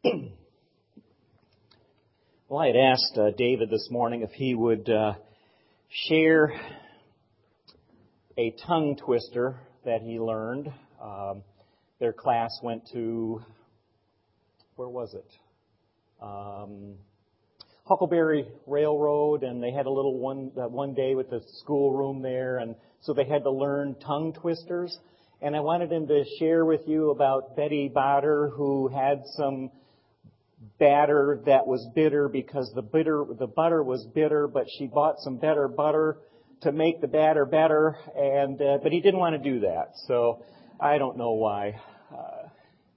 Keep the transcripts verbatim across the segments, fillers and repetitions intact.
Well, I had asked uh, David this morning if he would uh, share a tongue twister that he learned. Um, their class went to, where was it? Um, Huckleberry Railroad, and they had a little one uh, one day with the schoolroom there, and so they had to learn tongue twisters. And I wanted him to share with you about Betty Botter, who had some batter that was bitter because the bitter the butter was bitter, but she bought some better butter to make the batter better, and uh, but he didn't want to do that. So I don't know why. Uh,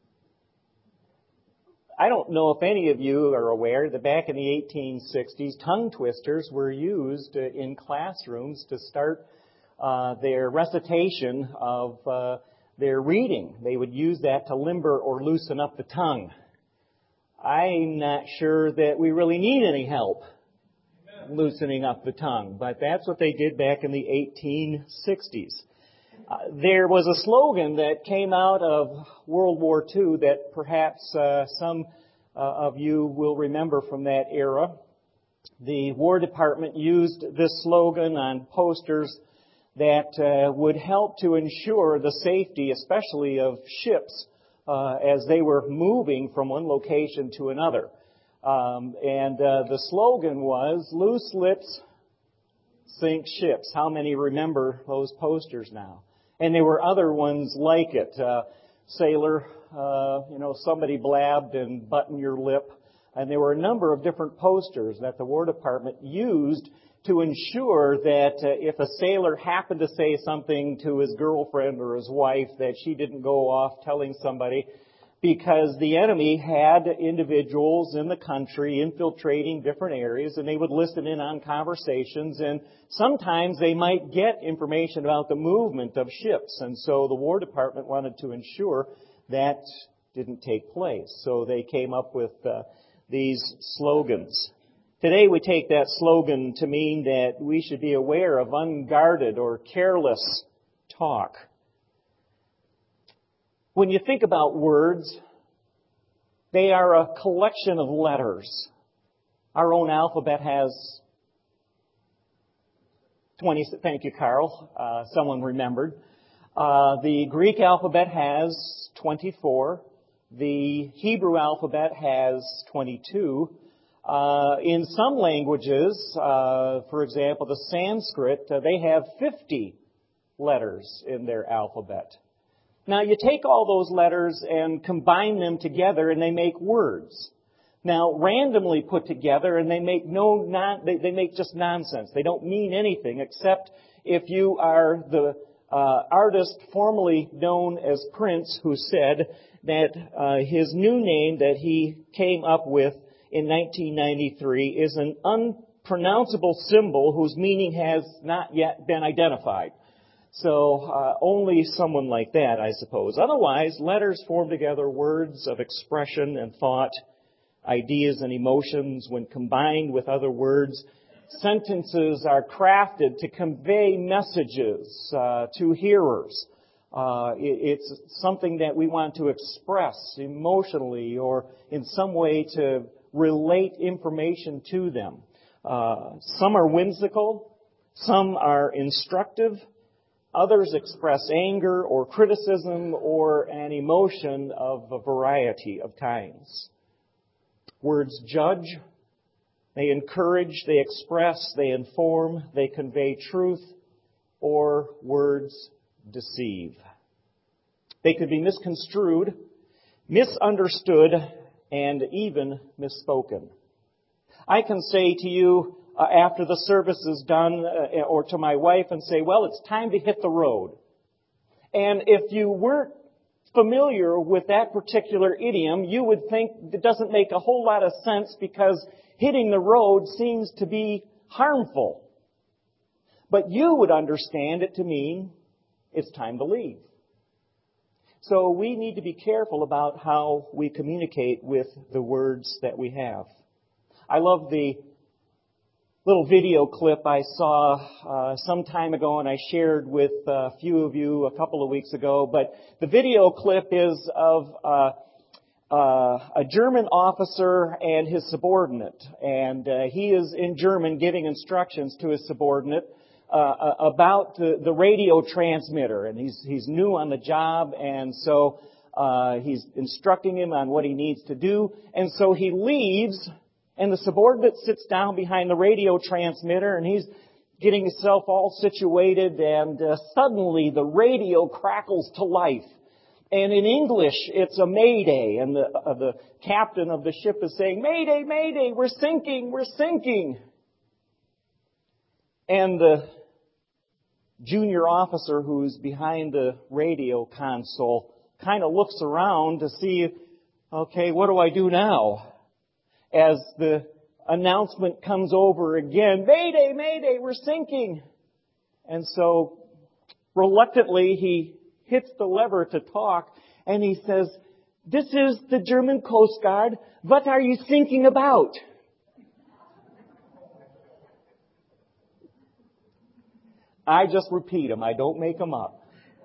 I don't know if any of you are aware that back in the eighteen sixties, tongue twisters were used uh, in classrooms to start uh, their recitation of uh, their reading. They would use that to limber or loosen up the tongue. I'm not sure that we really need any help loosening up the tongue, but that's what they did back in the eighteen sixties. Uh, there was a slogan that came out of World War Two that perhaps uh, some uh, of you will remember from that era. The War Department used this slogan on posters that uh, would help to ensure the safety, especially of ships, Uh, as they were moving from one location to another. Um, and uh, the slogan was, "Loose lips sink ships." How many remember those posters now? And there were other ones like it. Uh, sailor, uh, you know, somebody blabbed and button your lip. And there were a number of different posters that the War Department used to ensure that uh, if a sailor happened to say something to his girlfriend or his wife, that she didn't go off telling somebody, because the enemy had individuals in the country infiltrating different areas, and they would listen in on conversations, and sometimes they might get information about the movement of ships. And so the War Department wanted to ensure that didn't take place. So they came up with uh, these slogans. Today we take that slogan to mean that we should be aware of unguarded or careless talk. When you think about words, they are a collection of letters. Our own alphabet has twenty, thank you, Carl, uh, someone remembered. Uh, the Greek alphabet has twenty-four. The Hebrew alphabet has twenty-two. Uh, in some languages, uh, for example, the Sanskrit, uh, they have fifty letters in their alphabet. Now, you take all those letters and combine them together, and they make words. Now, randomly put together, and they make no non, they, they make just nonsense. They don't mean anything except if you are the uh, artist formerly known as Prince, who said that uh, his new name that he came up with in nineteen ninety-three is an unpronounceable symbol whose meaning has not yet been identified. So uh, only someone like that, I suppose. Otherwise, letters form together words of expression and thought, ideas and emotions. When combined with other words, sentences are crafted to convey messages uh, to hearers. Uh, it, it's something that we want to express emotionally or in some way to relate information to them. Uh, some are whimsical, some are instructive, others express anger or criticism or an emotion of a variety of kinds. Words judge, they encourage, they express, they inform, they convey truth, or words deceive. They could be misconstrued, misunderstood, and even misspoken. I can say to you uh, after the service is done, uh, or to my wife and say, well, it's time to hit the road. And if you weren't familiar with that particular idiom, you would think it doesn't make a whole lot of sense because hitting the road seems to be harmful. But you would understand it to mean it's time to leave. So we need to be careful about how we communicate with the words that we have. I love the little video clip I saw uh, some time ago, and I shared with a few of you a couple of weeks ago. But the video clip is of uh, uh, a German officer and his subordinate. And uh, he is in German giving instructions to his subordinate uh, about the, the radio transmitter. And he's, he's new on the job, and so uh, he's instructing him on what he needs to do. And so he leaves, and the subordinate sits down behind the radio transmitter, and he's getting himself all situated, and uh, suddenly the radio crackles to life. And in English, it's a mayday, and the, uh, the captain of the ship is saying, "Mayday, mayday, we're sinking, we're sinking." And the junior officer who's behind the radio console kind of looks around to see, okay, what do I do now? As the announcement comes over again, "Mayday, mayday, we're sinking." And so, reluctantly, he hits the lever to talk, and he says, "This is the German Coast Guard. What are you thinking about?" I just repeat them. I don't make them up.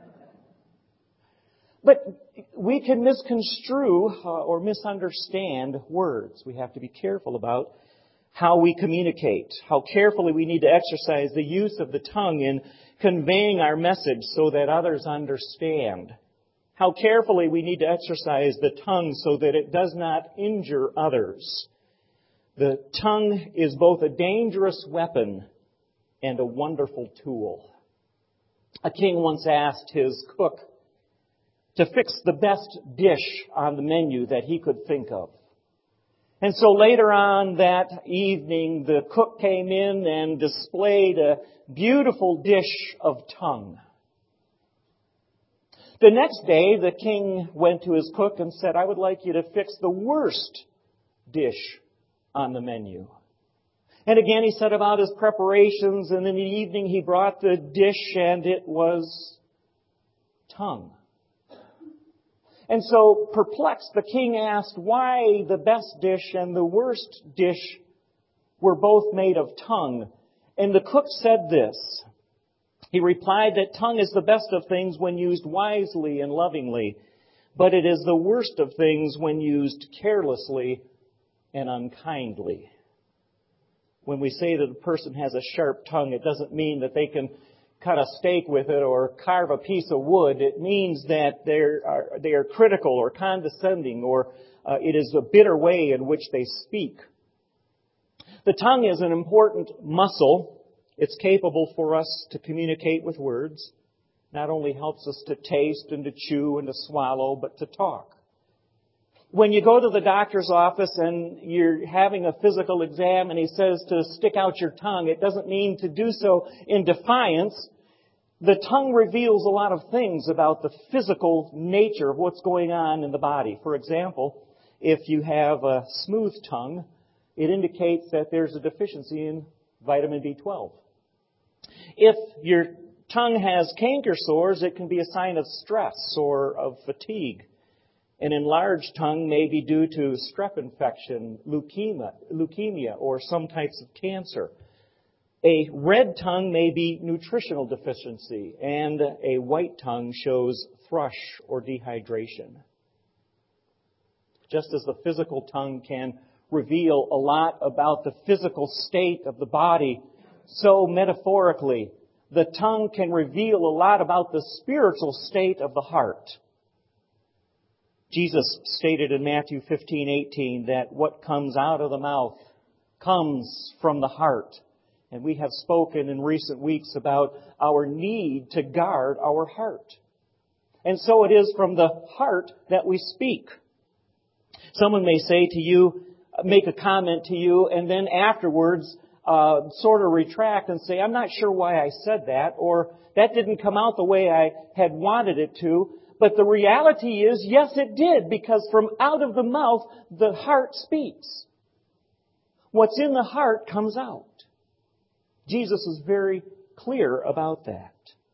But we can misconstrue uh, or misunderstand words. We have to be careful about how we communicate, how carefully we need to exercise the use of the tongue in conveying our message so that others understand. How carefully we need to exercise the tongue so that it does not injure others. The tongue is both a dangerous weapon and a wonderful tool. A king once asked his cook to fix the best dish on the menu that he could think of. And so later on that evening, the cook came in and displayed a beautiful dish of tongue. The next day, the king went to his cook and said, "I would like you to fix the worst dish on the menu." And again, he set about his preparations, and in the evening he brought the dish, and it was tongue. And so, perplexed, the king asked why the best dish and the worst dish were both made of tongue. And the cook said this. He replied that tongue is the best of things when used wisely and lovingly, but it is the worst of things when used carelessly and unkindly. When we say that a person has a sharp tongue, it doesn't mean that they can cut a steak with it or carve a piece of wood. It means that they are, they are critical or condescending, or uh, it is a bitter way in which they speak. The tongue is an important muscle. It's capable for us to communicate with words. Not only helps us to taste and to chew and to swallow, but to talk. When you go to the doctor's office and you're having a physical exam and he says to stick out your tongue, it doesn't mean to do so in defiance. The tongue reveals a lot of things about the physical nature of what's going on in the body. For example, if you have a smooth tongue, it indicates that there's a deficiency in vitamin B twelve. If your tongue has canker sores, it can be a sign of stress or of fatigue. An enlarged tongue may be due to strep infection, leukemia, leukemia, or some types of cancer. A red tongue may be nutritional deficiency, and a white tongue shows thrush or dehydration. Just as the physical tongue can reveal a lot about the physical state of the body, so metaphorically, the tongue can reveal a lot about the spiritual state of the heart. Jesus stated in Matthew fifteen eighteen that what comes out of the mouth comes from the heart. And we have spoken in recent weeks about our need to guard our heart. And so it is from the heart that we speak. Someone may say to you, make a comment to you, and then afterwards uh, sort of retract and say, "I'm not sure why I said that," or "that didn't come out the way I had wanted it to." But the reality is, yes, it did, because from out of the mouth, the heart speaks. What's in the heart comes out. Jesus is very clear about that.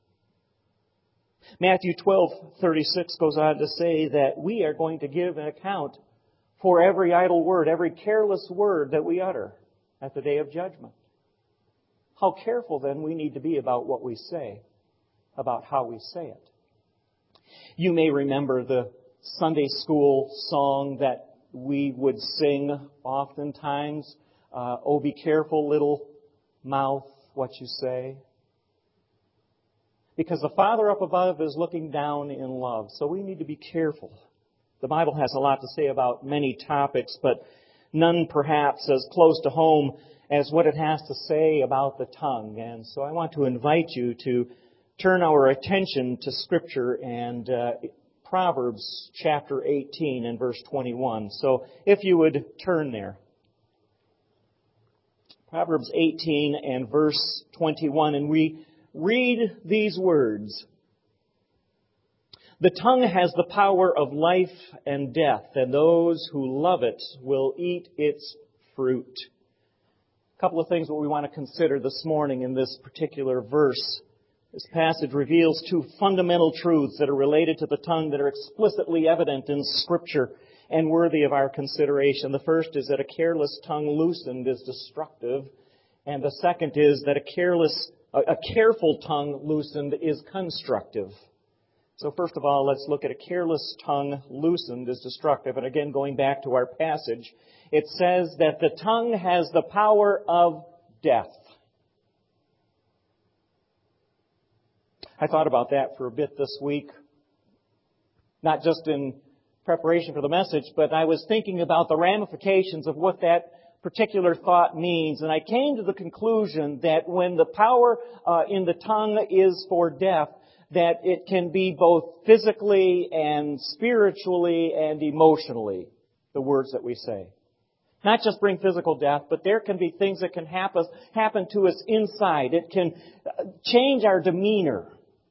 Matthew twelve thirty-six goes on to say that we are going to give an account for every idle word, every careless word that we utter at the day of judgment. How careful then we need to be about what we say, about how we say it. You may remember the Sunday school song that we would sing oftentimes. Uh, oh, be careful, little mouth, what you say. Because the Father up above is looking down in love. So we need to be careful. The Bible has a lot to say about many topics, but none perhaps as close to home as what it has to say about the tongue. And so I want to invite you to turn our attention to Scripture and uh, Proverbs chapter eighteen and verse twenty-one. So if you would turn there. Proverbs eighteen and verse twenty-one, and we read these words. The tongue has the power of life and death, and those who love it will eat its fruit. A couple of things that we want to consider this morning in this particular verse. This passage reveals two fundamental truths that are related to the tongue that are explicitly evident in Scripture and worthy of our consideration. The first is that a careless tongue loosened is destructive, and the second is that a careless, a careful tongue loosened is constructive. So first of all, let's look at a careless tongue loosened is destructive. And again, going back to our passage, it says that the tongue has the power of death. I thought about that for a bit this week, not just in preparation for the message, but I was thinking about the ramifications of what that particular thought means. And I came to the conclusion that when the power uh, in the tongue is for death, that it can be both physically and spiritually and emotionally, the words that we say. Not just bring physical death, but there can be things that can happen, happen to us inside. It can change our demeanor.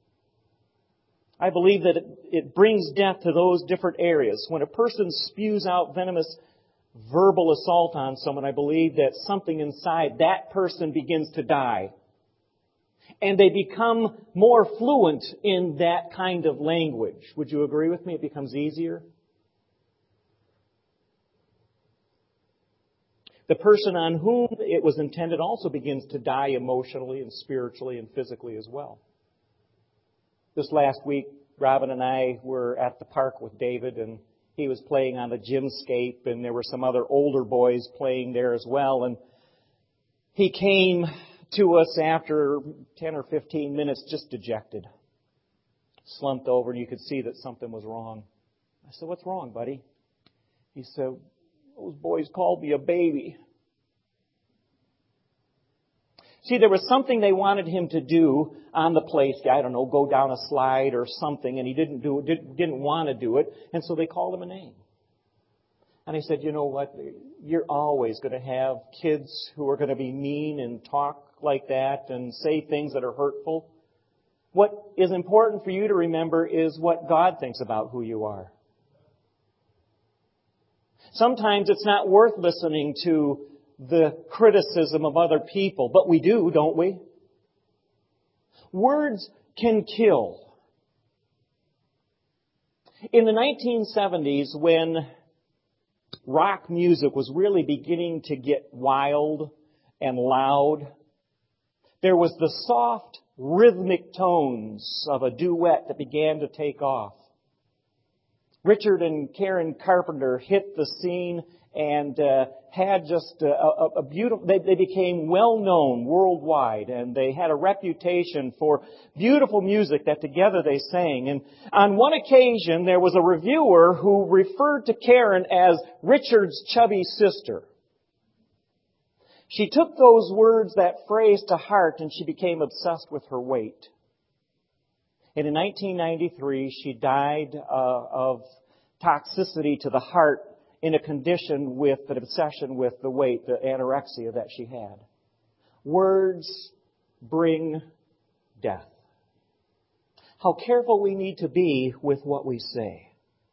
I believe that it, it brings death to those different areas. When a person spews out venomous verbal assault on someone, I believe that something inside that person begins to die. And they become more fluent in that kind of language. Would you agree with me? It becomes easier. The person on whom it was intended also begins to die emotionally and spiritually and physically as well. This last week, Robin and I were at the park with David, and he was playing on the gymscape, and there were some other older boys playing there as well. And he came to us after ten or fifteen minutes just dejected. Slumped over, and you could see that something was wrong. I said, "What's wrong, buddy?" He said, "Those boys called me a baby." See, there was something they wanted him to do on the place. I don't know, go down a slide or something, and he didn't do it, didn't, didn't want to do it, and so they called him a name. And he said, "You know what? You're always going to have kids who are going to be mean and talk like that and say things that are hurtful. What is important for you to remember is what God thinks about who you are. Sometimes it's not worth listening to the criticism of other people, but we do, don't we? Words can kill. In the nineteen seventies, when rock music was really beginning to get wild and loud, there was the soft, rhythmic tones of a duet that began to take off. Richard and Karen Carpenter hit the scene and uh, had just a, a, a beautiful, they, they became well-known worldwide, and they had a reputation for beautiful music that together they sang. And on one occasion, there was a reviewer who referred to Karen as Richard's chubby sister. She took those words, that phrase, to heart, and she became obsessed with her weight. And in nineteen ninety-three, she died uh, of toxicity to the heart in a condition with an obsession with the weight, the anorexia that she had. Words bring death. How careful we need to be with what we say.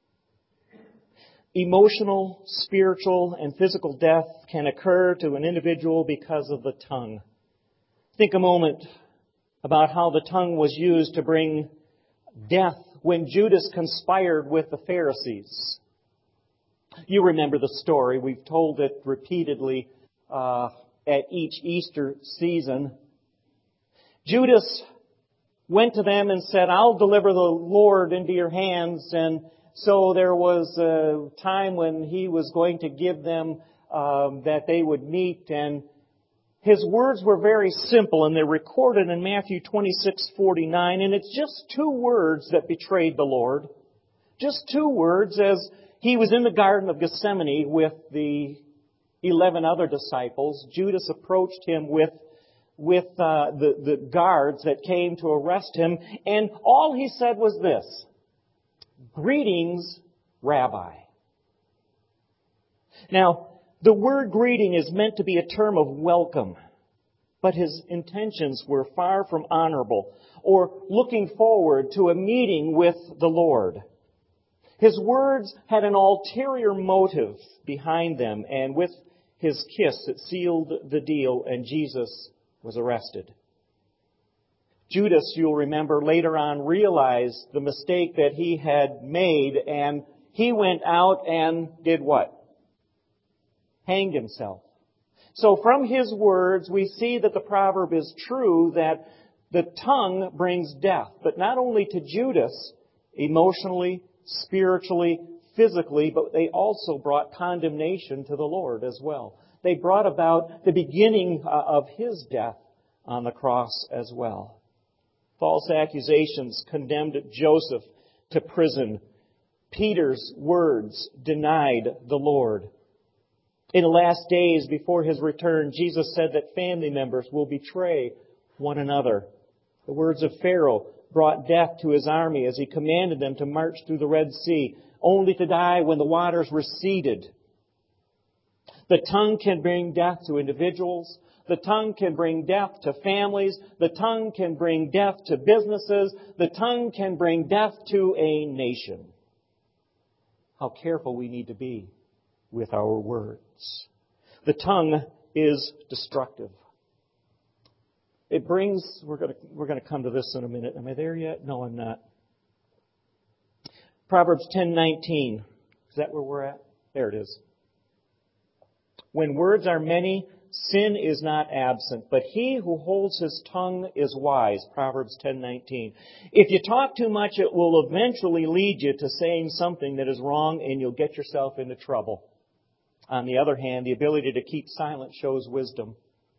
Emotional, spiritual, and physical death can occur to an individual because of the tongue. Think a moment about how the tongue was used to bring death when Judas conspired with the Pharisees. You remember the story. We've told it repeatedly uh, at each Easter season. Judas went to them and said, "I'll deliver the Lord into your hands." And So there was a time when He was going to give them um, that they would meet, and His words were very simple, and they're recorded in Matthew twenty-six forty-nine, and it's just two words that betrayed the Lord. Just two words as He was in the Garden of Gethsemane with the eleven other disciples. Judas approached Him with with uh, the, the guards that came to arrest Him, and all he said was this: "Greetings, Rabbi." Now, the word greeting is meant to be a term of welcome, but his intentions were far from honorable or looking forward to a meeting with the Lord. His words had an ulterior motive behind them, and with his kiss it sealed the deal, and Jesus was arrested. Judas, you'll remember, later on realized the mistake that he had made, and he went out and did what? Hanged himself. So from his words, we see that the proverb is true, that the tongue brings death, but not only to Judas, emotionally, spiritually, physically, but they also brought condemnation to the Lord as well. They brought about the beginning of His death on the cross as well. False accusations condemned Joseph to prison. Peter's words denied the Lord. In the last days before His return, Jesus said that family members will betray one another. The words of Pharaoh brought death to his army as he commanded them to march through the Red Sea, only to die when the waters receded. The tongue can bring death to individuals. The tongue can bring death to families. The tongue can bring death to businesses. The tongue can bring death to a nation. How careful we need to be with our words. The tongue is destructive. It brings, we're going to, we're going to come to this in a minute. Am I there yet? No, I'm not. Proverbs ten nineteen. Is that where we're at? There it is. When words are many, sin is not absent, but he who holds his tongue is wise. Proverbs ten nineteen. If you talk too much, it will eventually lead you to saying something that is wrong, and you'll get yourself into trouble. On the other hand, the ability to keep silent shows wisdom.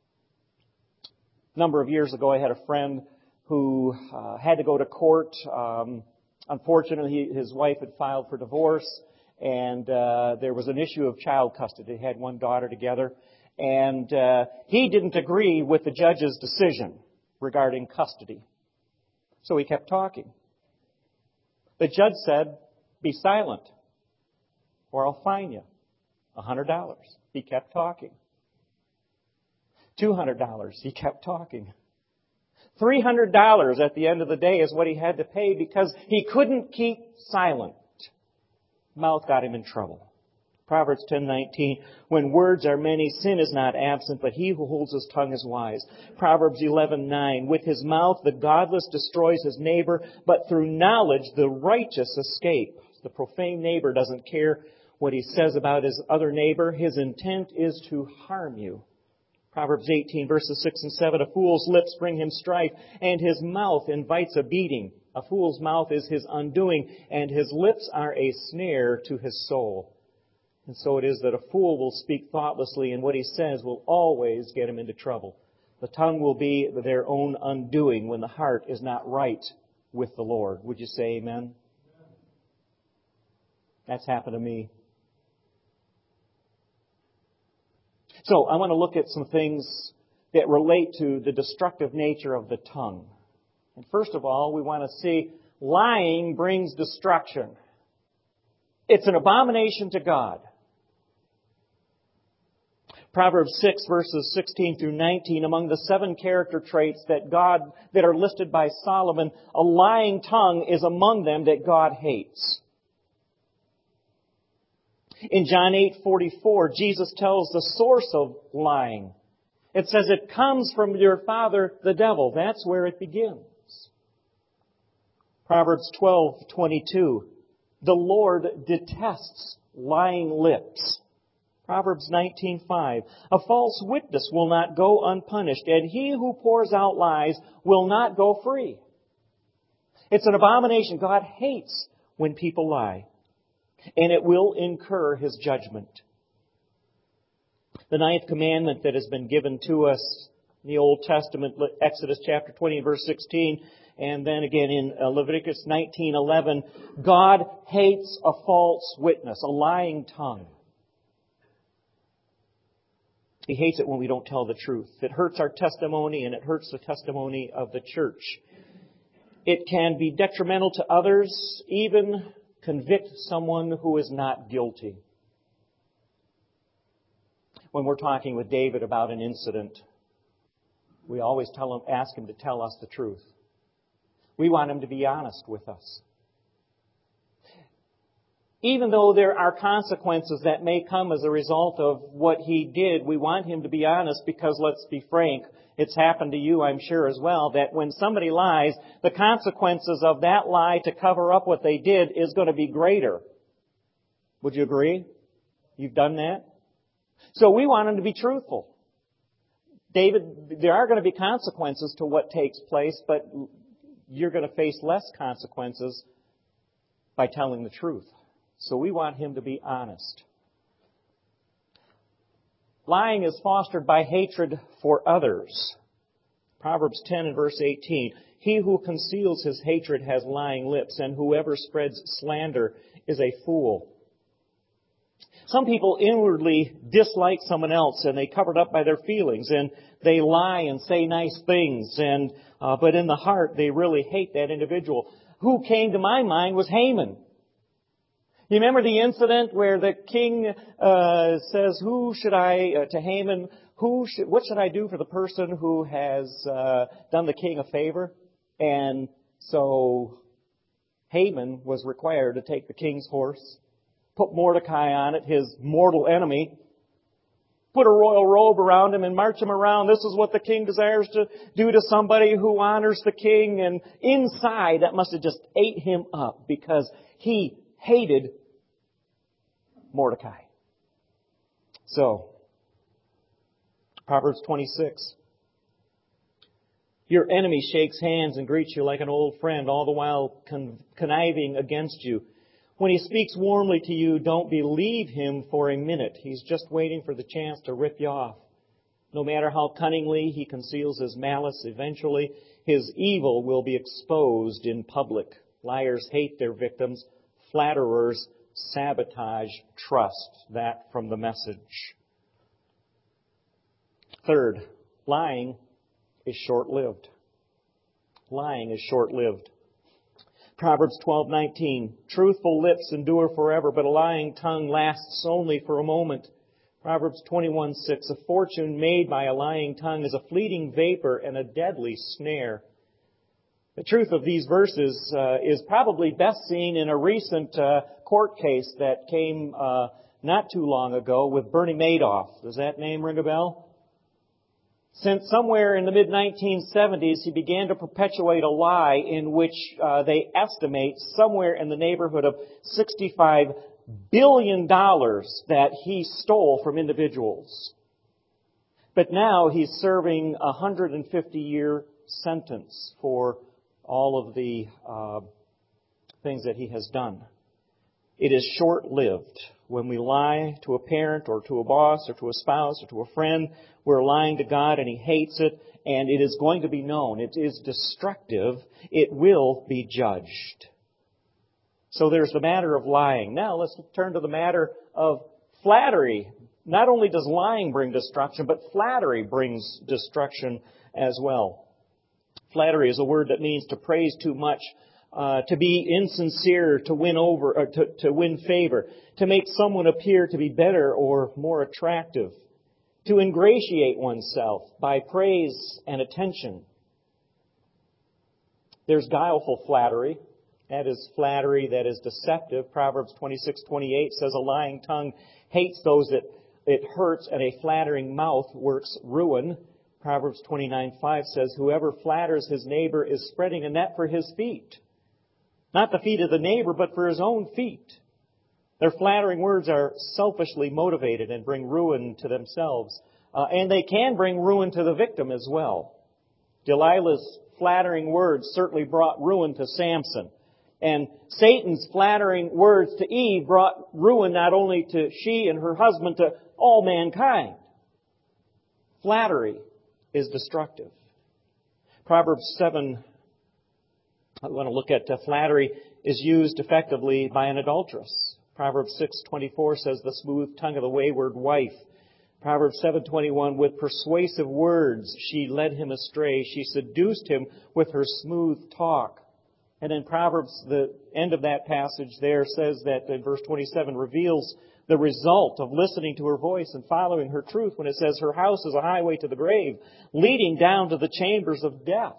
A number of years ago, I had a friend who uh, had to go to court. Um, unfortunately, he, his wife had filed for divorce, and uh, there was an issue of child custody. They had one daughter together, and uh, he didn't agree with the judge's decision regarding custody. So he kept talking. The judge said, "Be silent, or I'll fine you one hundred dollars. He kept talking. two hundred dollars. He kept talking. three hundred dollars at the end of the day is what he had to pay because he couldn't keep silent. Mouth got him in trouble. Proverbs ten nineteen, when words are many, sin is not absent, but he who holds his tongue is wise. Proverbs eleven nine, with his mouth the godless destroys his neighbor, but through knowledge the righteous escape. The profane neighbor doesn't care what he says about his other neighbor. His intent is to harm you. Proverbs eighteen, verses six and seven, a fool's lips bring him strife, and his mouth invites a beating. A fool's mouth is his undoing, and his lips are a snare to his soul. And so it is that a fool will speak thoughtlessly, and what he says will always get him into trouble. The tongue will be their own undoing when the heart is not right with the Lord. Would you say amen? That's happened to me. So I want to look at some things that relate to the destructive nature of the tongue. And first of all, we want to see lying brings destruction. It's an abomination to God. Proverbs six, verses sixteen through nineteen, among the seven character traits that God, that are listed by Solomon, a lying tongue is among them that God hates. In John eight forty-four, Jesus tells the source of lying. It says it comes from your father, the devil. That's where it begins. Proverbs twelve twenty-two, the Lord detests lying lips. Proverbs nineteen five, a false witness will not go unpunished, and he who pours out lies will not go free. It's an abomination. God hates when people lie. and it will incur His judgment. The ninth commandment that has been given to us in the Old Testament, Exodus chapter twenty, verse sixteen, and then again in Leviticus nineteen eleven, God hates a false witness, a lying tongue. He hates it when we don't tell the truth. It hurts our testimony, and it hurts the testimony of the church. It can be detrimental to others, even convict someone who is not guilty. When we're talking with David about an incident, we always tell him, ask him to tell us the truth. We want him to be honest with us. Even though there are consequences that may come as a result of what he did, we want him to be honest because, let's be frank, it's happened to you, I'm sure, as well, that when somebody lies, the consequences of that lie to cover up what they did is going to be greater. Would you agree? You've done that? So we want him to be truthful. David, there are going to be consequences to what takes place, but you're going to face less consequences by telling the truth. So we want him to be honest. Lying is fostered by hatred for others. Proverbs ten and verse eighteen. He who conceals his hatred has lying lips, and whoever spreads slander is a fool. Some people inwardly dislike someone else, and they cover it up by their feelings, and they lie and say nice things, and uh, but in the heart they really hate that individual. Who came to my mind was Haman. You remember the incident where the king uh, says, "Who should I uh, to Haman? Who should, what should I do for the person who has uh, done the king a favor?" And so Haman was required to take the king's horse, put Mordecai on it, his mortal enemy, put a royal robe around him and march him around. This is what the king desires to do to somebody who honors the king. And inside, that must have just ate him up because he hated Mordecai. So, Proverbs twenty-six. Your enemy shakes hands and greets you like an old friend, all the while con- conniving against you. When he speaks warmly to you, don't believe him for a minute. He's just waiting for the chance to rip you off. No matter how cunningly he conceals his malice, eventually his evil will be exposed in public. Liars hate their victims. Flatterers sabotage trust. That from the Message. Third, lying is short-lived. Lying is short-lived. Proverbs twelve nineteen. Truthful lips endure forever, but a lying tongue lasts only for a moment. Proverbs twenty-one six. A fortune made by a lying tongue is a fleeting vapor and a deadly snare. The truth of these verses uh, is probably best seen in a recent uh, court case that came uh, not too long ago with Bernie Madoff. Does that name ring a bell? Since somewhere in the mid nineteen seventies, he began to perpetuate a lie in which uh, they estimate somewhere in the neighborhood of sixty-five billion dollars that he stole from individuals. But now he's serving a one hundred fifty year sentence for all of the uh, things that he has done. It is short-lived. When we lie to a parent or to a boss or to a spouse or to a friend, we're lying to God and He hates it, and it is going to be known. It is destructive. It will be judged. So there's the matter of lying. Now let's turn to the matter of flattery. Not only does lying bring destruction, but flattery brings destruction as well. Flattery is a word that means to praise too much, uh, to be insincere, to win over, or to, to win favor, to make someone appear to be better or more attractive, to ingratiate oneself by praise and attention. There's guileful flattery. That is flattery that is deceptive. Proverbs twenty-six twenty-eight says, a lying tongue hates those that it hurts, and a flattering mouth works ruin. Proverbs twenty-nine five says, whoever flatters his neighbor is spreading a net for his feet. Not the feet of the neighbor, but for his own feet. Their flattering words are selfishly motivated and bring ruin to themselves. Uh, and they can bring ruin to the victim as well. Delilah's flattering words certainly brought ruin to Samson. And Satan's flattering words to Eve brought ruin not only to she and her husband, to all mankind. Flattery is destructive. Proverbs seven, I want to look at uh, flattery is used effectively by an adulteress. Proverbs six twenty-four says, the smooth tongue of the wayward wife. Proverbs seven twenty-one, with persuasive words she led him astray. She seduced him with her smooth talk. And in Proverbs, the end of that passage there says that in verse twenty-seven reveals the result of listening to her voice and following her truth when it says her house is a highway to the grave, leading down to the chambers of death.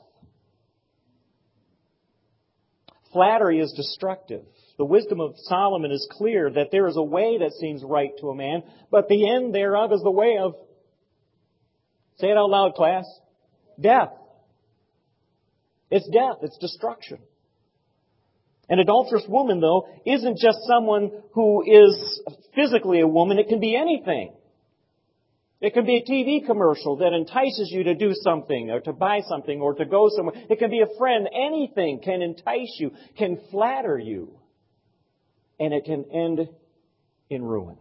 Flattery is destructive. The wisdom of Solomon is clear that there is a way that seems right to a man, but the end thereof is the way of, say it out loud, class, death. It's death. It's destruction. An adulterous woman, though, isn't just someone who is physically a woman. It can be anything. It can be a T V commercial that entices you to do something or to buy something or to go somewhere. It can be a friend. Anything can entice you, can flatter you. And it can end in ruin.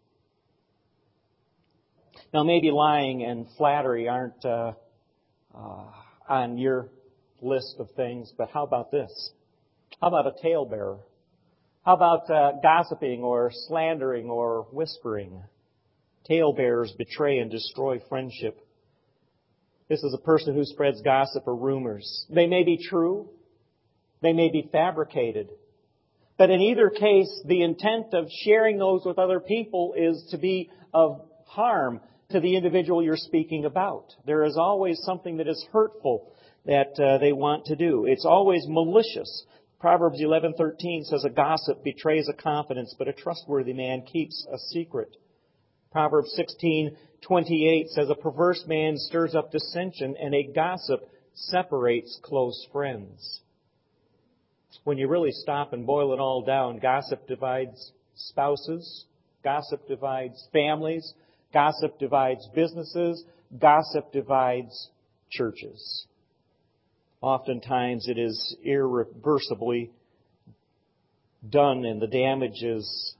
Now, maybe lying and flattery aren't uh, uh, on your list of things, but how about this? How about a talebearer? How about uh, gossiping or slandering or whispering? Talebearers betray and destroy friendship. This is a person who spreads gossip or rumors. They may be true. They may be fabricated. But in either case, the intent of sharing those with other people is to be of harm to the individual you're speaking about. There is always something that is hurtful that uh, they want to do. It's always malicious. Proverbs eleven thirteen says, a gossip betrays a confidence, but a trustworthy man keeps a secret. Proverbs sixteen twenty-eight says, a perverse man stirs up dissension, and a gossip separates close friends. When you really stop and boil it all down, gossip divides spouses, gossip divides families, gossip divides businesses, gossip divides churches. Oftentimes it is irreversibly done, and the damage is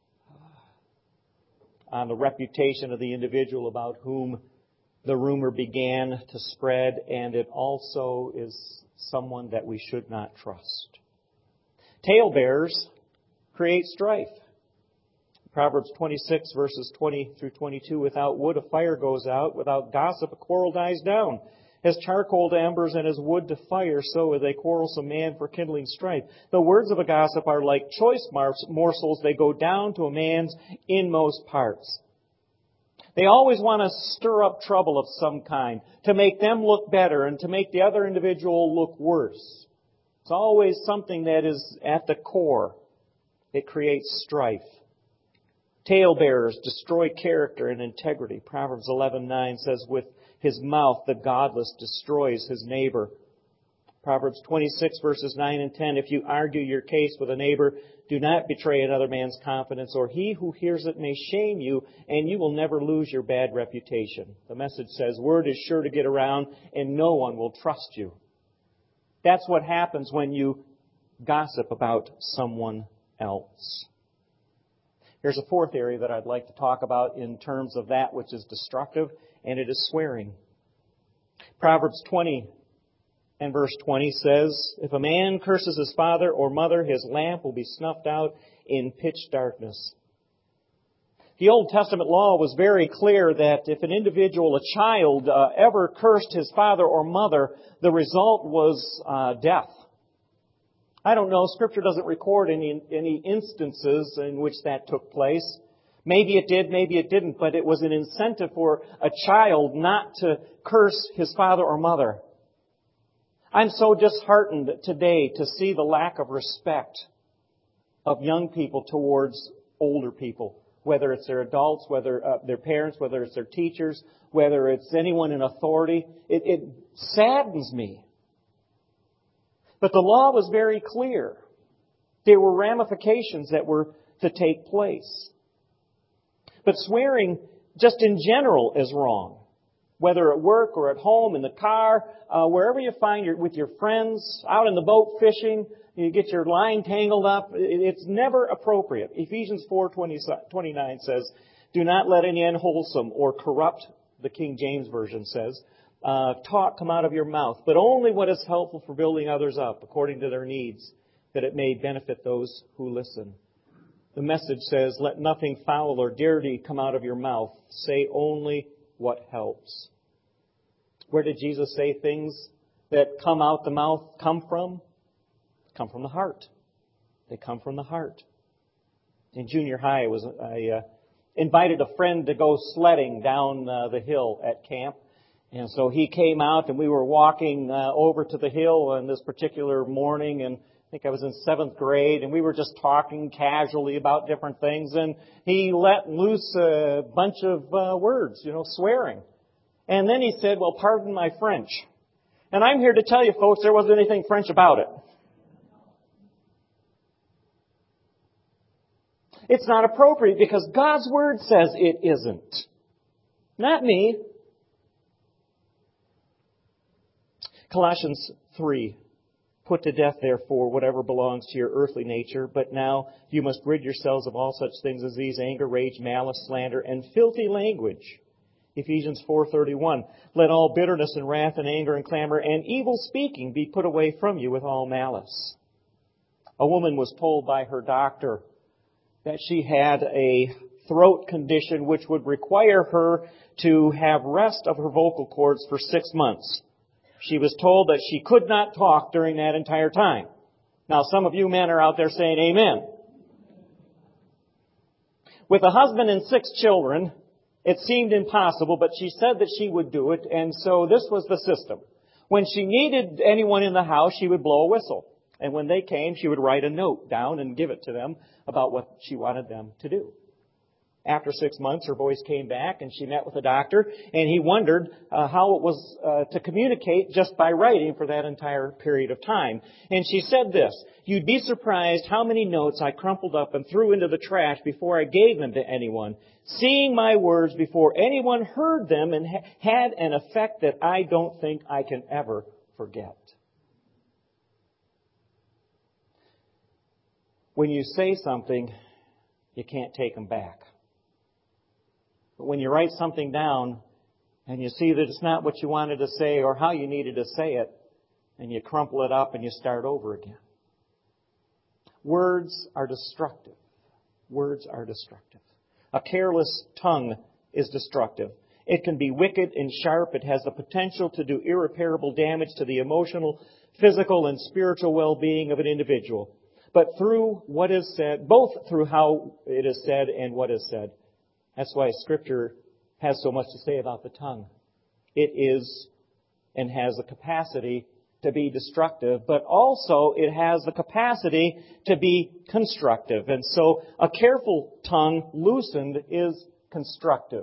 on the reputation of the individual about whom the rumor began to spread, and it also is someone that we should not trust. Talebearers create strife. Proverbs twenty-six, verses twenty through twenty-two, without wood a fire goes out, without gossip a quarrel dies down. As charcoal to embers and as wood to fire, so is a quarrelsome man for kindling strife. The words of a gossip are like choice morsels. They go down to a man's inmost parts. They always want to stir up trouble of some kind, to make them look better and to make the other individual look worse. It's always something that is at the core. It creates strife. Talebearers destroy character and integrity. Proverbs eleven nine says, with his mouth the godless destroys his neighbor. Proverbs twenty-six, verses nine and ten, if you argue your case with a neighbor, do not betray another man's confidence, or he who hears it may shame you, and you will never lose your bad reputation. The Message says, word is sure to get around, and no one will trust you. That's what happens when you gossip about someone else. Here's a fourth area that I'd like to talk about in terms of that which is destructive, and it is swearing. Proverbs twenty and verse twenty says, if a man curses his father or mother, his lamp will be snuffed out in pitch darkness. The Old Testament law was very clear that if an individual, a child, uh, ever cursed his father or mother, the result was uh, death. I don't know, Scripture doesn't record any, any instances in which that took place. Maybe it did, maybe it didn't, but it was an incentive for a child not to curse his father or mother. I'm so disheartened today to see the lack of respect of young people towards older people, whether it's their adults, whether uh, their parents, whether it's their teachers, whether it's anyone in authority. It, it saddens me. But the law was very clear. There were ramifications that were to take place. But swearing, just in general, is wrong. whether at work or at home, in the car, uh, wherever you find your, with your friends, out in the boat fishing, you get your line tangled up. It's never appropriate. Ephesians four twenty-nine says, do not let any unwholesome or corrupt, the King James Version says, uh, talk come out of your mouth, but only what is helpful for building others up according to their needs, that it may benefit those who listen. The Message says, let nothing foul or dirty come out of your mouth. Say only what helps. Where did Jesus say things that come out the mouth come from? Come from the heart. They come from the heart. In junior high, I was I uh, invited a friend to go sledding down uh, the hill at camp. And so he came out and we were walking uh, over to the hill on this particular morning, and I think I was in seventh grade, and we were just talking casually about different things, and he let loose a bunch of uh, words, you know, swearing. And then he said, well, pardon my French. And I'm here to tell you, folks, there wasn't anything French about it. It's not appropriate because God's Word says it isn't. Not me. Colossians three. Put to death, therefore, whatever belongs to your earthly nature, but now you must rid yourselves of all such things as these: anger, rage, malice, slander, and filthy language. Ephesians four thirty-one. Let all bitterness and wrath and anger and clamor and evil speaking be put away from you with all malice. A woman was told by her doctor that she had a throat condition which would require her to have rest of her vocal cords for six months. She was told that she could not talk during that entire time. Now, some of you men are out there saying amen. With a husband and six children, it seemed impossible, but she said that she would do it, and so this was the system. When she needed anyone in the house, she would blow a whistle. And when they came, she would write a note down and give it to them about what she wanted them to do. After six months, her voice came back, and she met with the doctor, and he wondered uh, how it was uh, to communicate just by writing for that entire period of time. And she said this: you'd be surprised how many notes I crumpled up and threw into the trash before I gave them to anyone. Seeing my words before anyone heard them and ha- had an effect that I don't think I can ever forget. When you say something, you can't take them back. But when you write something down and you see that it's not what you wanted to say or how you needed to say it, and you crumple it up and you start over again. Words are destructive. Words are destructive. A careless tongue is destructive. It can be wicked and sharp. It has the potential to do irreparable damage to the emotional, physical, and spiritual well-being of an individual. But through what is said, both through how it is said and what is said. That's why Scripture has so much to say about the tongue. It is and has the capacity to be destructive, but also it has the capacity to be constructive. And so a careful tongue loosened is constructive.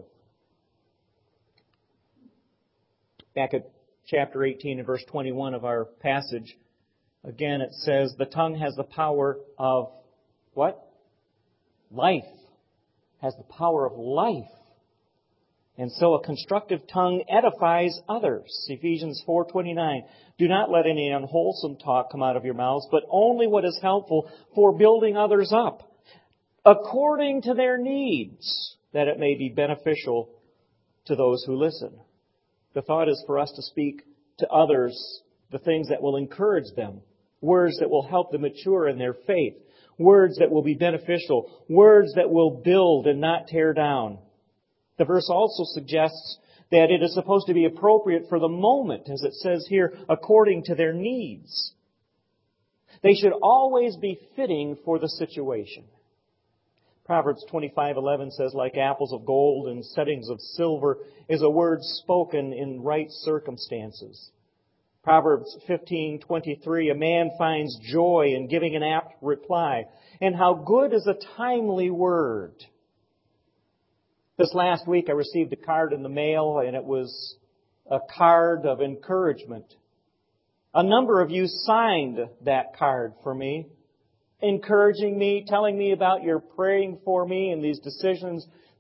Back at chapter eighteen and verse twenty-one of our passage, again it says, the tongue has the power of what? Life. Has the power of life. And so a constructive tongue edifies others. Ephesians four twenty-nine. Do not let any unwholesome talk come out of your mouths, but only what is helpful for building others up, according to their needs, that it may be beneficial to those who listen. The thought is for us to speak to others the things that will encourage them, words that will help them mature in their faith, words that will be beneficial, words that will build and not tear down. The verse also suggests that it is supposed to be appropriate for the moment, as it says here, according to their needs. They should always be fitting for the situation. Proverbs twenty-five eleven says, like apples of gold and settings of silver is a word spoken in right circumstances. Proverbs fifteen twenty-three, a man finds joy in giving an apt reply. And how good is a timely word. This last week I received a card in the mail, and it was a card of encouragement. A number of you signed that card for me, encouraging me, telling me about your praying for me and these decisions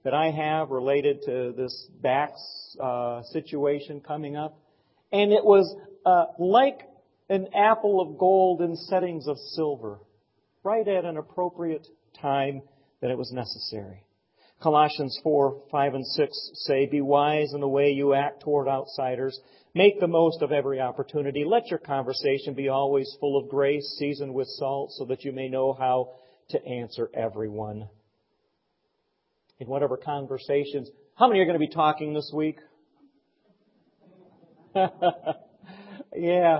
that I have related to this back uh, situation coming up. And it was uh, like an apple of gold in settings of silver, right at an appropriate time that it was necessary. Colossians four, five, and six say, "Be wise in the way you act toward outsiders. Make the most of every opportunity. Let your conversation be always full of grace, seasoned with salt, so that you may know how to answer everyone." In whatever conversations. How many are going to be talking this week? Yeah.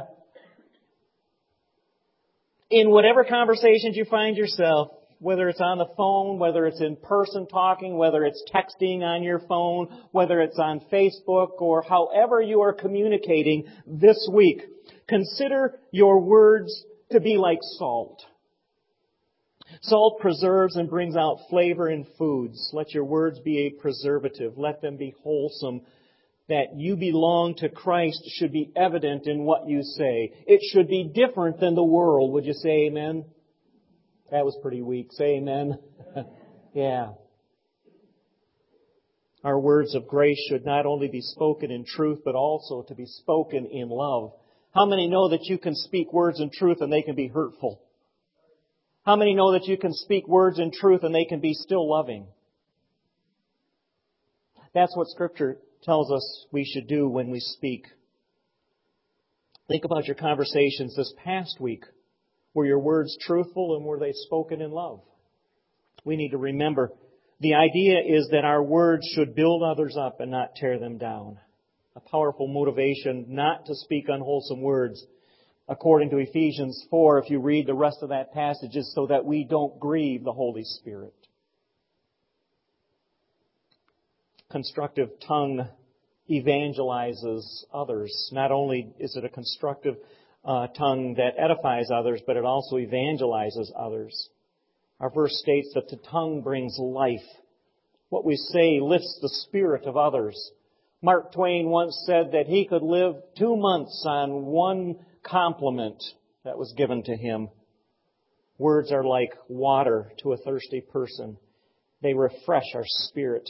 In whatever conversations you find yourself, whether it's on the phone, whether it's in person talking, whether it's texting on your phone, whether it's on Facebook, or however you are communicating this week, consider your words to be like salt. Salt preserves and brings out flavor in foods. Let your words be a preservative. Let them be wholesome. That you belong to Christ should be evident in what you say. It should be different than the world. Would you say amen? That was pretty weak. Say amen. Yeah. Our words of grace should not only be spoken in truth, but also to be spoken in love. How many know that you can speak words in truth and they can be hurtful? How many know that you can speak words in truth and they can be still loving? That's what Scripture tells us we should do when we speak. Think about your conversations this past week. Were your words truthful and were they spoken in love? We need to remember the idea is that our words should build others up and not tear them down. A powerful motivation not to speak unwholesome words, according to Ephesians four, if you read the rest of that passage, is so that we don't grieve the Holy Spirit. Constructive tongue evangelizes others. Not only is it a constructive Uh, tongue that edifies others, but it also evangelizes others. Our verse states that the tongue brings life. What we say lifts the spirit of others. Mark Twain once said that he could live two months on one compliment that was given to him. Words are like water to a thirsty person. They refresh our spirit.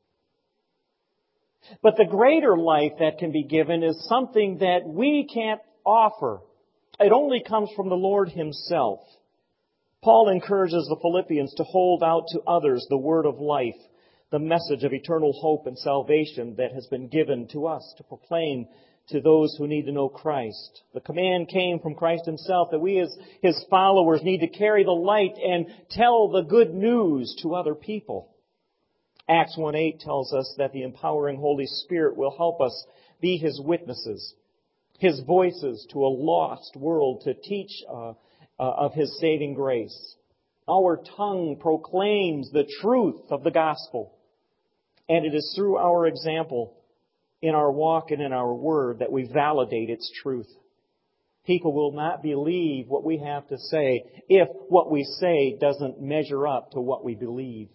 But the greater life that can be given is something that we can't offer. It only comes from the Lord Himself. Paul encourages the Philippians to hold out to others the word of life, the message of eternal hope and salvation that has been given to us to proclaim to those who need to know Christ. The command came from Christ Himself that we as His followers need to carry the light and tell the good news to other people. Acts one eight tells us that the empowering Holy Spirit will help us be His witnesses, His voices to a lost world to teach uh, uh, of His saving grace. Our tongue proclaims the truth of the gospel. And it is through our example in our walk and in our word that we validate its truth. People will not believe what we have to say if what we say doesn't measure up to what we believe.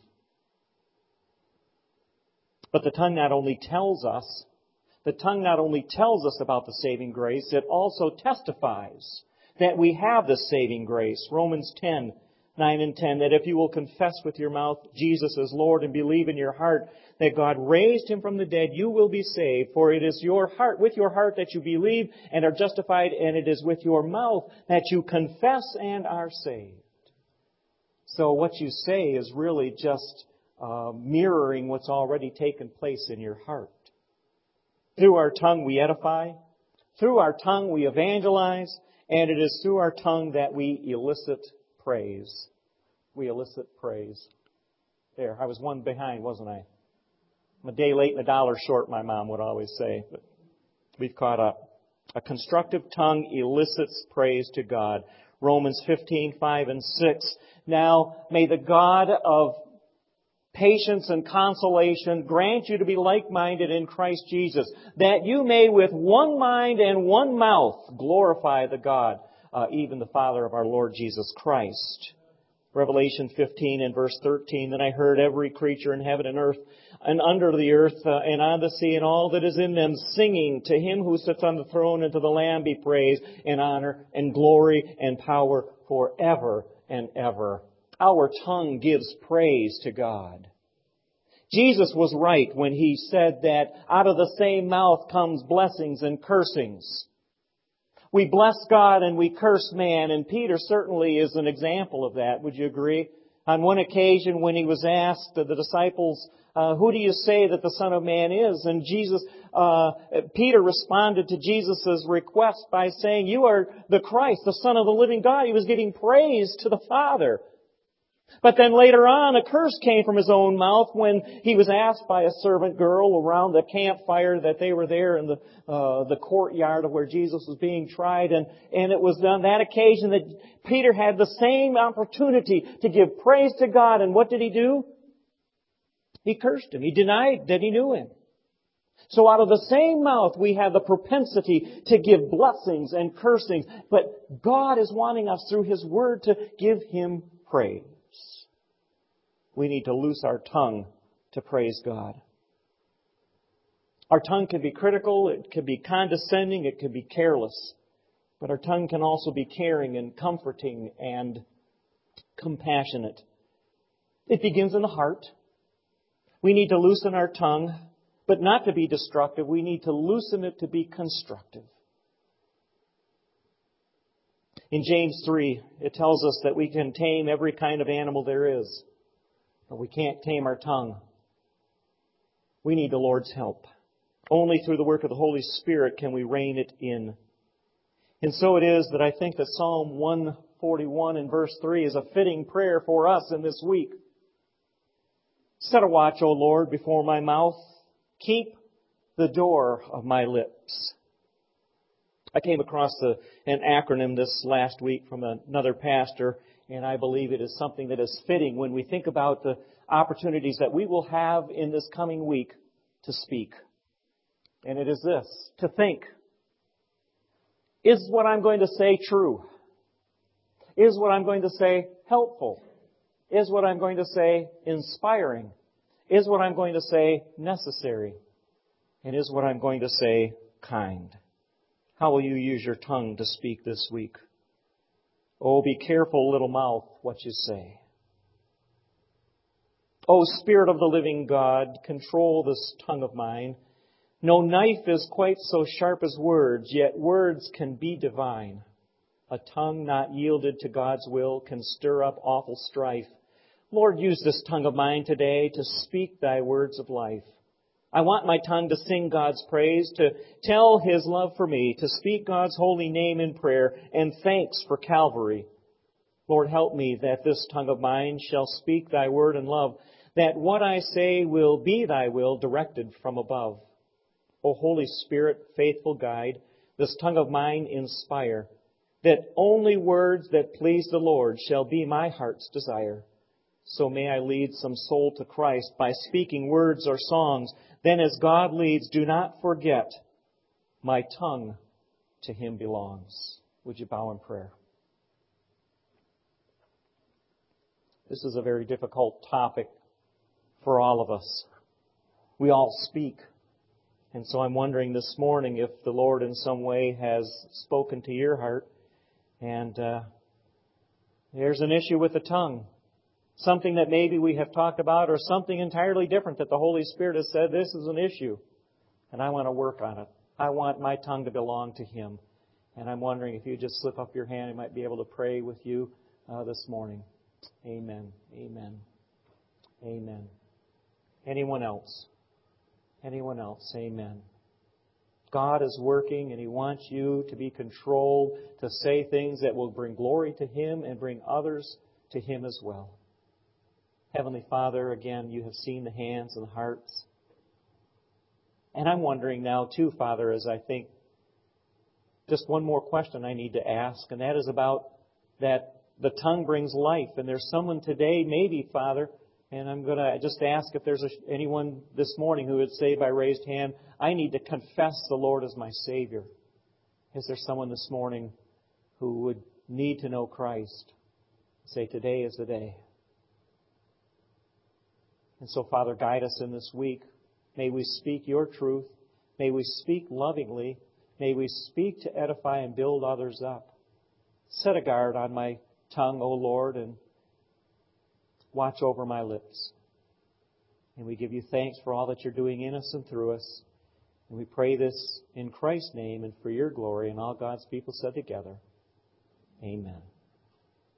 But the tongue not only tells us The tongue not only tells us about the saving grace, it also testifies that we have the saving grace. Romans ten, nine and ten, that if you will confess with your mouth Jesus as Lord and believe in your heart that God raised Him from the dead, you will be saved. For it is your heart, with your heart that you believe and are justified, and it is with your mouth that you confess and are saved. So what you say is really just uh, mirroring what's already taken place in your heart. Through our tongue we edify. Through our tongue we evangelize. And it is through our tongue that we elicit praise. We elicit praise. There, I was one behind, wasn't I? I'm a day late and a dollar short, my mom would always say. But we've caught up. A constructive tongue elicits praise to God. Romans fifteen, five and six. Now, may the God of patience and consolation grant you to be like-minded in Christ Jesus, that you may with one mind and one mouth glorify the God, uh, even the Father of our Lord Jesus Christ. Revelation fifteen and verse thirteen, then I heard every creature in heaven and earth and under the earth uh, and on the sea and all that is in them singing, to Him who sits on the throne and to the Lamb be praise and honor and glory and power forever and ever. Our tongue gives praise to God. Jesus was right when He said that out of the same mouth comes blessings and cursings. We bless God and we curse man, and Peter certainly is an example of that. Would you agree? On one occasion when he was asked, the disciples, uh, who do you say that the Son of Man is? And Jesus, uh, Peter responded to Jesus' request by saying, you are the Christ, the Son of the living God. He was giving praise to the Father. But then later on, a curse came from his own mouth when he was asked by a servant girl around the campfire that they were there in the uh, the courtyard of where Jesus was being tried. And, and it was on that occasion that Peter had the same opportunity to give praise to God. And what did he do? He cursed him. He denied that he knew him. So out of the same mouth we have the propensity to give blessings and cursings. But God is wanting us through His Word to give Him praise. We need to loose our tongue to praise God. Our tongue can be critical, it can be condescending, it can be careless. But our tongue can also be caring and comforting and compassionate. It begins in the heart. We need to loosen our tongue, but not to be destructive. We need to loosen it to be constructive. In James three, it tells us that we can tame every kind of animal there is. But we can't tame our tongue. We need the Lord's help. Only through the work of the Holy Spirit can we rein it in. And so it is that I think that Psalm one forty-one and verse three is a fitting prayer for us in this week. Set a watch, O Lord, before my mouth. Keep the door of my lips. I came across a, an acronym this last week from another pastor, and I believe it is something that is fitting when we think about the opportunities that we will have in this coming week to speak. And it is this, to think. Is what I'm going to say true? Is what I'm going to say helpful? Is what I'm going to say inspiring? Is what I'm going to say necessary? And is what I'm going to say kind? How will you use your tongue to speak this week? Oh, be careful, little mouth, what you say. Oh, Spirit of the living God, control this tongue of mine. No knife is quite so sharp as words, yet words can be divine. A tongue not yielded to God's will can stir up awful strife. Lord, use this tongue of mine today to speak Thy words of life. I want my tongue to sing God's praise, to tell His love for me, to speak God's holy name in prayer and thanks for Calvary. Lord, help me that this tongue of mine shall speak Thy word in love, that what I say will be Thy will directed from above. O Holy Spirit, faithful guide, this tongue of mine inspire, that only words that please the Lord shall be my heart's desire. So may I lead some soul to Christ by speaking words or songs. Then as God leads, do not forget, my tongue to Him belongs. Would you bow in prayer? This is a very difficult topic for all of us. We all speak. And so I'm wondering this morning if the Lord in some way has spoken to your heart. And uh, there's an issue with the tongue. Something that maybe we have talked about or something entirely different that the Holy Spirit has said, this is an issue. And I want to work on it. I want my tongue to belong to Him. And I'm wondering if you just slip up your hand, I might be able to pray with you uh, this morning. Amen. Amen. Amen. Anyone else? Anyone else? Amen. God is working and He wants you to be controlled, to say things that will bring glory to Him and bring others to Him as well. Heavenly Father, again, you have seen the hands and the hearts. And I'm wondering now too, Father, as I think, just one more question I need to ask, and that is about that the tongue brings life. And there's someone today, maybe, Father, and I'm going to just ask if there's a, anyone this morning who would say by raised hand, I need to confess the Lord as my Savior. Is there someone this morning who would need to know Christ? Say, today is the day. And so, Father, guide us in this week. May we speak your truth. May we speak lovingly. May we speak to edify and build others up. Set a guard on my tongue, O Lord, and watch over my lips. And we give you thanks for all that you're doing in us and through us. And we pray this in Christ's name and for your glory. And all God's people said together, Amen.